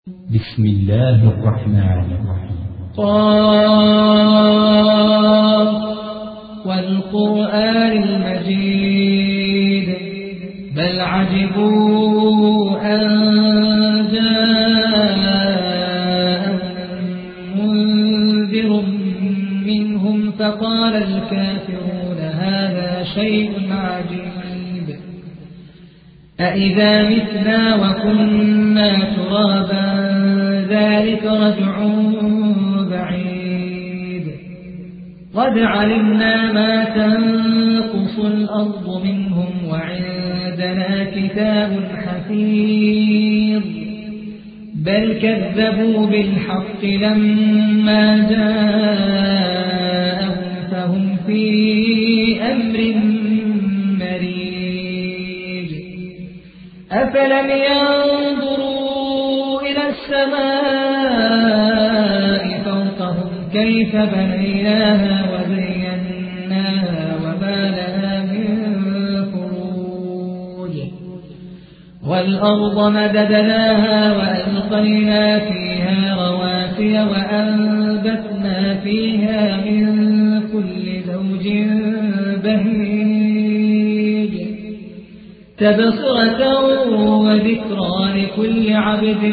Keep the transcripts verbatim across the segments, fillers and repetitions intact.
بسم الله الرحمن الرحيم. قاف والقرآن المجيد بل عجبوا أن جاءهم منذر منهم فقال الكافرون هذا شيء عجيب أإذا متنا وكنا ترابا ذلك رجع بعيد قد علمنا ما تنقص الأرض منهم وعندنا كتاب حفيظ بل كذبوا بالحق لما جاءهم فهم في أمر مريج أفلم ينظروا إلى السماء فوقهم كيف بنيناها وزيناها وما لها من فروج والأرض مددناها وألقينا فيها رواسي وأنبتنا فيها من كل زوج بهيج تبصرة وذكرى لكل عبد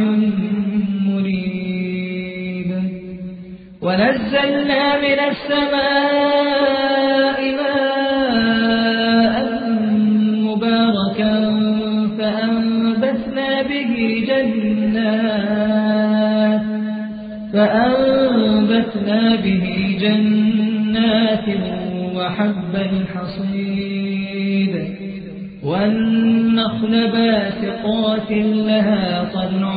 مريب ونزلنا من السماء ماء مباركا فأنبتنا به جنات فأنبتنا به جنات وحب الحصيد والنخل باسقات لها طلع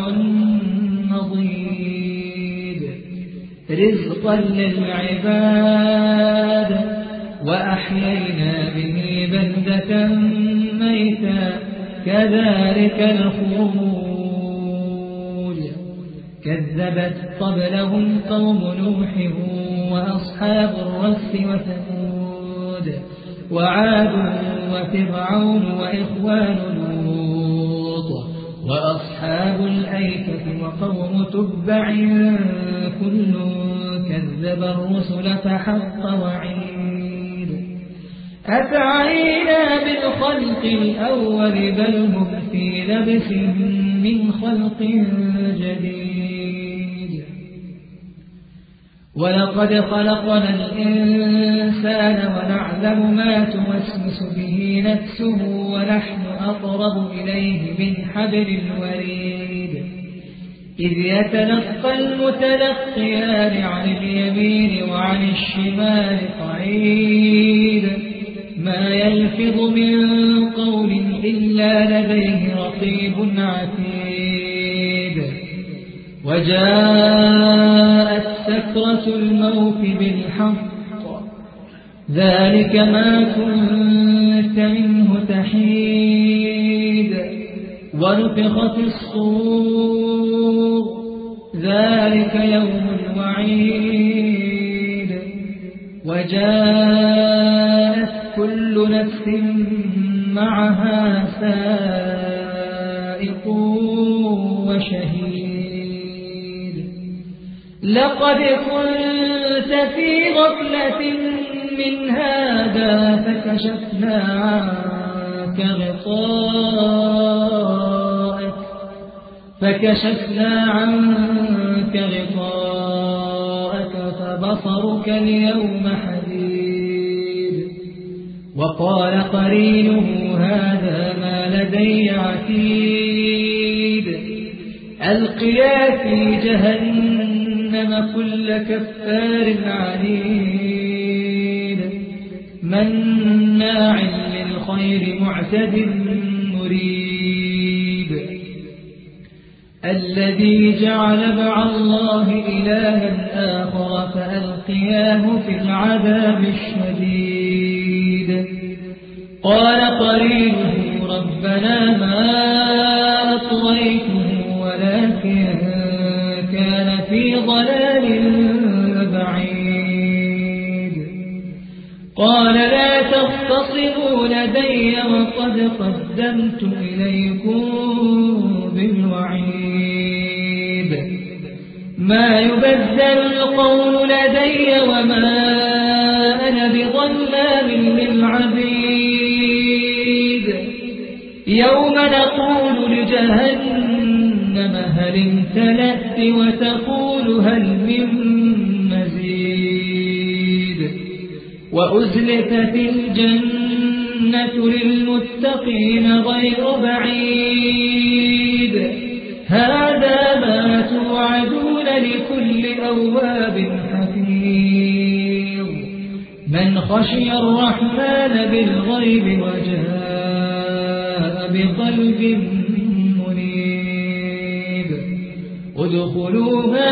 نضيد رزقا للعباد وأحيينا به بلدة ميتا كذلك الخروج كذبت قبلهم قوم نوح وأصحاب الرس وثمود وعاد وفرعون وإخوان لوط وأصحاب الأيكة وقوم تبع كل كذب الرسل فحق وعيد أفعينا بالخلق الأول بل هم في لبس من خلق جديد ولقد خلقنا الإنسان ونعلم ما توسوس به نفسه ونحن أقرب إليه من حبل الوريد إذ يتلقى المتلقيان عن اليمين وعن الشمال قعيد ما يلفظ من قول إلا لديه رقيب عتيد وجاءت سكرة الموت بالحق ذلك ما كنت منه تحيد ونفخ في الصور ذلك يوم الوعيد وجاءت كل نفس معها سائق وشهيد لقد كنت في غفلة من هذا فكشفنا عنك غطاءك فكشفنا عنك غطاءك فبصرك اليوم حديد وقال قرينه هذا ما لدي عتيد ألقيا في جهنم كل كفار عنيد مناع للخير معتد مريب الذي جعل مع الله إلها آخر فألقياه في العذاب الشديد قال قرينه ربنا ما أطغيته ولكن كان في ضلال بعيد قال لا تختصموا لدي وقد قدمت إليكم بالوعيد ما يبدل القول لدي وما أنا بظلام للعبيد يوم نقول لجهنم هل امتلأت وتقول هل من مزيد وأزلفت الجنة للمتقين غير بعيد هذا ما توعدون لكل أواب حفيظ من خشي الرحمن بالغيب وجاء بقلب منيب ادخلوها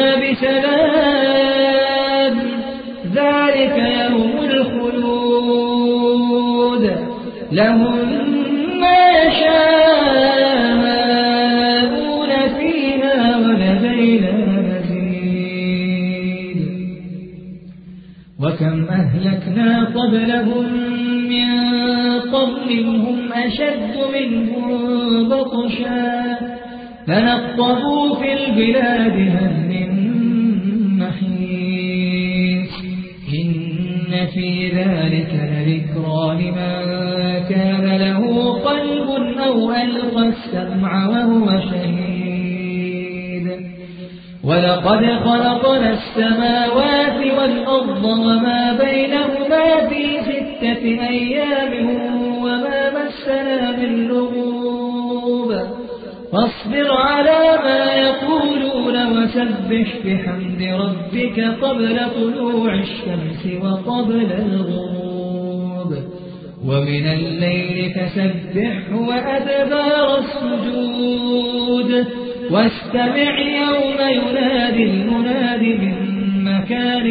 بسلام ذلك يوم الخلود لهم ما يشاءون فيها ولدينا مزيد وكم أهلكنا قبلهم من قرن هم أشد منهم بطشا فنقبوا في البلاد هل من محيص إن في ذلك لذكرى لمن كان له قلب أو ألقى السمع وهو شهيد ولقد خلقنا السماوات والأرض وما بينهما في ستة أيام وما مسنا من لغوب فاصبر على ما يقولون وسبح بحمد ربك قبل طلوع الشمس وقبل الغروب ومن الليل فسبحه وأدبار السجود واستمع يوم ينادي المناد من مكان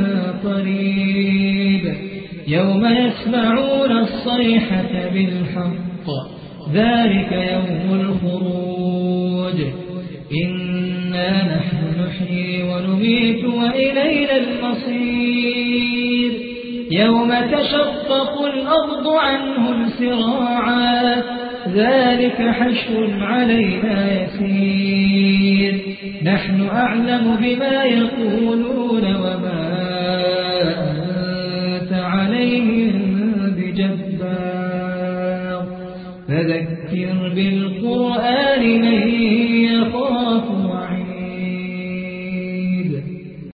قريب يوم يسمعون الصيحة بالحق ذلك يوم الخروج إنا نحن نحيي ونميت وإلينا المصير يوم تشقق الأرض عنهم سراعا ذلك حشر علينا يسير نحن أعلم بما يقولون وما أنت عليهم بجبار فذكر بالقرآن من